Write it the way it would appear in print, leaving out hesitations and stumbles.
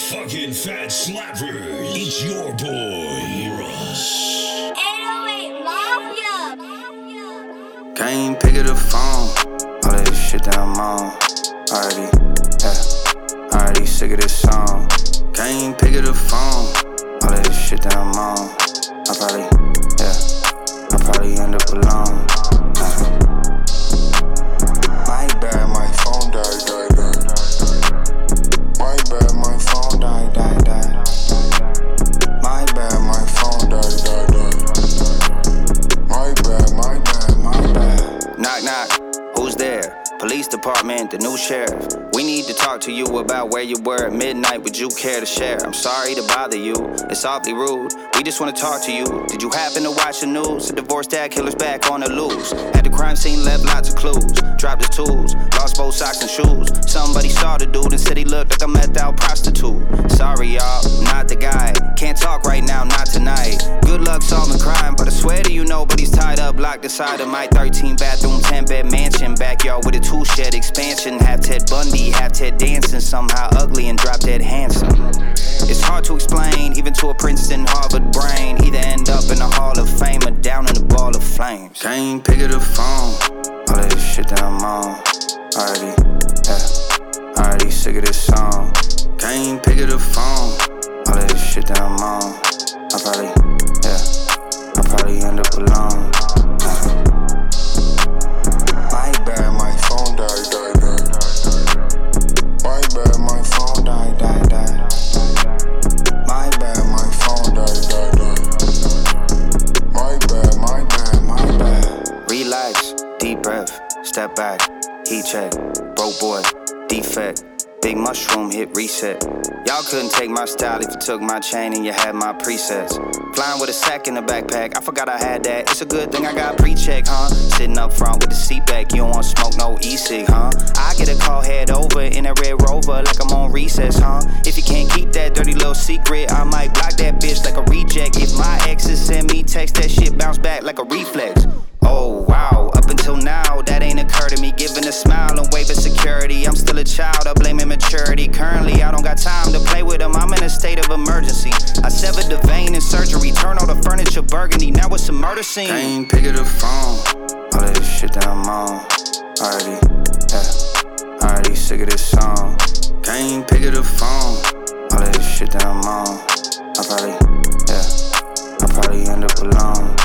fucking fat slappers. It's your boy, Russ. 808 Mafia. Can't even pick up the phone. All that shit that I'm on. Already sick of this song. Can't even pick up the phone. All that shit that I'm on. I'll probably end up alone. My bad, my phone died. My bad, my phone died. My bad, my phone died. My bad. Knock, knock. Who's there? Police department, the new sheriff. We need to talk to you about where you were at midnight. Would you care to share? I'm sorry to bother you. It's awfully rude. We just want to talk to you. Did you happen to watch the news? The divorced dad killer's back on the loose. At the crime scene, left lots of clues. Dropped his tools, lost both socks and shoes. Somebody saw the dude and said he looked like a methed out prostitute. Sorry, y'all, not the guy. Can't talk right now, not tonight. Good luck solving crime, but I swear to you, nobody's tied up, locked inside of my 13-bathroom, 10-bed mansion. Backyard with a two-shed expansion. Half Ted Bundy, half Ted Danson. Somehow ugly and drop dead handsome. It's hard to explain, even to a Princeton, Harvard brain. Either end up in the Hall of Fame or down in a ball of flames. Can't even pick up the phone. All that shit that I'm on. Already sick of this song. Can't even pick up the phone. All that shit that I'm on. I'll probably end up alone. My bad, my phone died. My bad, my phone died. My bad, my phone died. My bad. Relax, deep breath, step back, heat check, broke boy, defect, big mushroom hit reset. Y'all couldn't take my style if you took my chain and you had my presets. Flying with a sack in the backpack, I forgot I had that. It's a good thing I got pre-check, huh? Sitting up front with the seat back, you don't want to smoke no e-cig, huh? I get a call head over in a Red Rover like I'm on recess, huh? If you can't keep that dirty little secret, I might block that bitch like a reject. If my exes send me text, that shit bounce back like a reflex. Oh wow, up until now, that ain't occurred to me. Giving a smile and waving security. I'm still a child, I blame immaturity. Currently, I don't got time to play with them. I'm in a state of emergency. I severed the vein in surgery, turn all the furniture burgundy. Now it's a murder scene. Can't even pick up the phone. All that shit that I'm on. Already sick of this song. Can't even pick up the phone. All that shit that I'm on. I'll probably end up alone.